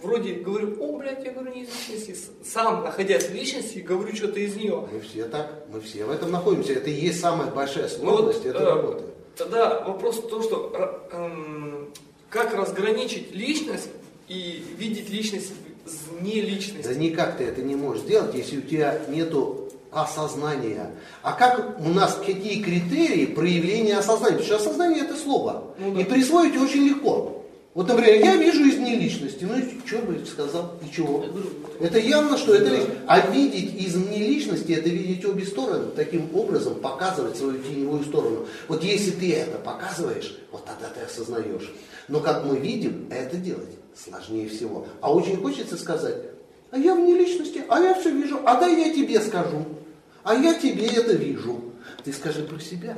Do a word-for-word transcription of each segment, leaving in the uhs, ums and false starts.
вроде говорю, о, блядь, я говорю не из личности, сам, находясь в личности, говорю что-то из нее. Мы все так, мы все в этом находимся, это и есть самая большая сложность, вот, это э, работа. Тогда вопрос в том, что э, как разграничить личность и видеть личность не личность. Да никак ты это не можешь сделать, если у тебя нету осознания. А как у нас, какие критерии проявления осознания? Потому что осознание это слово. Ну, да. И присвоить очень легко. Вот, например, я вижу из неличности, ну и что бы сказал, и чего? Это явно, что это личность. А видеть из неличности, это видеть обе стороны, таким образом показывать свою теневую сторону. Вот если ты это показываешь, вот тогда ты осознаешь. Но как мы видим, это делать сложнее всего. А очень хочется сказать, а я в неличности, а я все вижу, а дай я тебе скажу, а я тебе это вижу. Ты скажи про себя.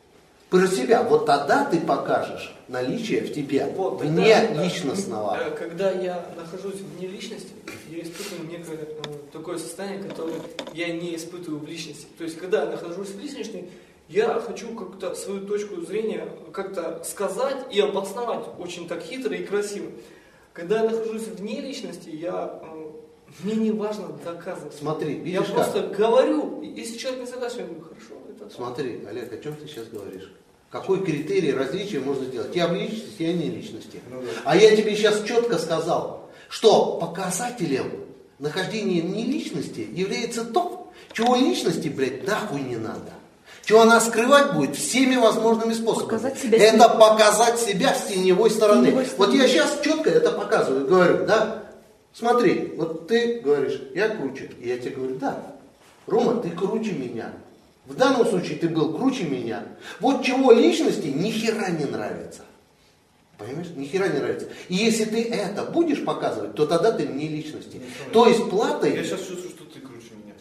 Про себя. Вот тогда ты покажешь наличие в тебе вот, вне тогда, личностного. Когда я нахожусь вне личности, я испытываю некое такое состояние, которое я не испытываю в личности. То есть, когда я нахожусь в личности, я хочу как-то свою точку зрения как-то сказать и обосновать очень так хитро и красиво. Когда я нахожусь вне личности, я, мне не важно доказывать. Смотри, видишь я как? просто говорю, если человек не согласен, я говорю, хорошо, это... Смотри, Олег, о чем ты сейчас говоришь? Какой критерий различия можно сделать? Я в личности, я не личности. Ну, да. А я тебе сейчас четко сказал, что показателем нахождения не личности является то, чего личности, блядь, нахуй не надо. Чего она скрывать будет всеми возможными способами. Показать себя это с... показать себя с теневой стороны. Теневой вот я сейчас четко это показываю, говорю, да, смотри, вот ты говоришь, я круче. И я тебе говорю, да, Рома, ты круче меня. В данном случае ты был круче меня. Вот чего личности ни хера не нравится. Понимаешь? Ни хера не нравится. И если ты это будешь показывать, то тогда ты не личности. Не то есть платой... Я сейчас чувствую, что ты круче меня.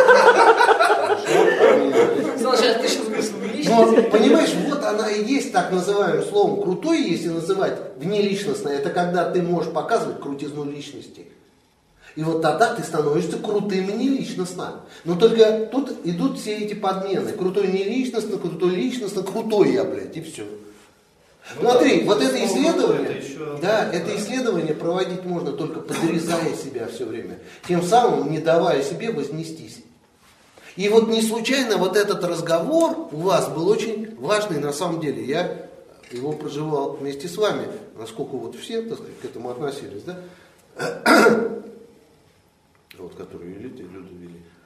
Слушай, ты сейчас говоришь, но, понимаешь, вот она и есть так называемым словом крутой, если называть внеличностное, это когда ты можешь показывать крутизну личности. И вот тогда ты становишься крутым и неличностно. Но только тут идут все эти подмены. Крутой неличностно, крутой личностно, крутой я, блядь, и все. Ну, смотри, да, вот это исследование, это еще... да, это исследование проводить можно только подрезая себя все время. Тем самым не давая себе вознестись. И вот не случайно вот этот разговор у вас был очень важный на самом деле. Я его проживал вместе с вами, насколько вот все, так сказать, к этому относились, да? Вот, которые вели, люди вели.